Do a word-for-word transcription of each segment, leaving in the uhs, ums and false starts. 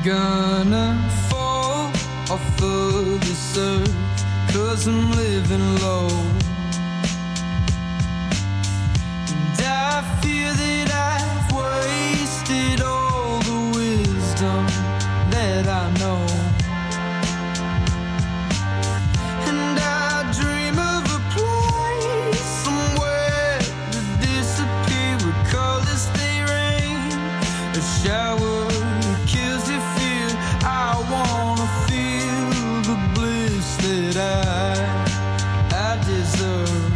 gonna fall off of this earth, 'cause I'm living low. And I fear that I've wasted all the wisdom that I know. And I dream of a place somewhere to disappear where colors they rain, a shower that kills your fear. I wanna feel the bliss that I I deserve.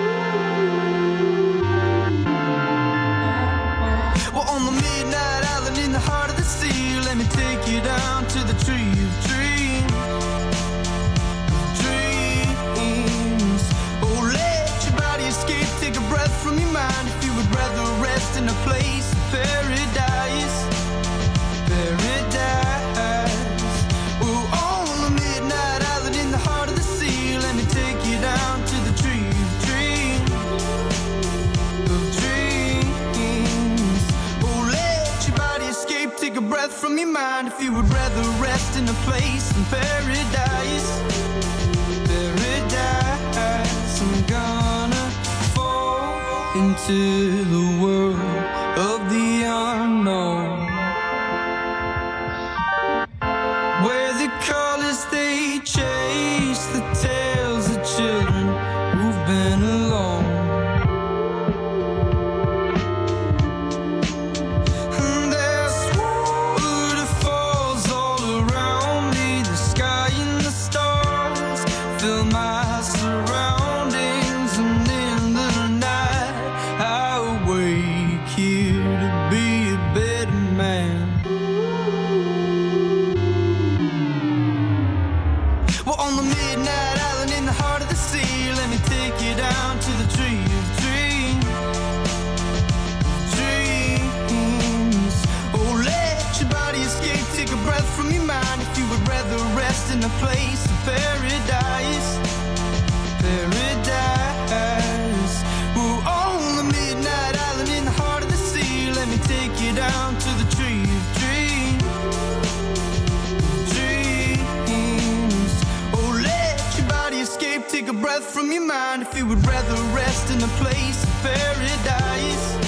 Well, on the midnight island in the heart of the sea, let me take you down to the tree of dreams. Dreams. Oh, let your body escape, take a breath from your mind. If you would rather rest in a place of paradise, paradise. Oh, on the midnight island in the heart of the sea, let me take you down to the tree of dreams, of dreams. Oh, let your body escape, take a breath from your mind. If you would rather rest in a place in paradise, paradise. I'm gonna fall into the world of the unknown, where the colors they chase the tales of children who've been alone. And there's waterfalls all around me, the sky and the stars fill my surroundings. And in the night I wake here to be a better man. Well, on the midnight island in the heart of the sea, let me take you down to the tree of dreams, dreams. Oh, let your body escape, take a breath from your mind. If you would rather rest in a place of paradise, paradise. Oh, on the midnight island in the heart of the sea, let me take you down to the tree of dreams, dreams. Oh, let your body escape, take a breath from your mind. If you would rather rest in a place of paradise,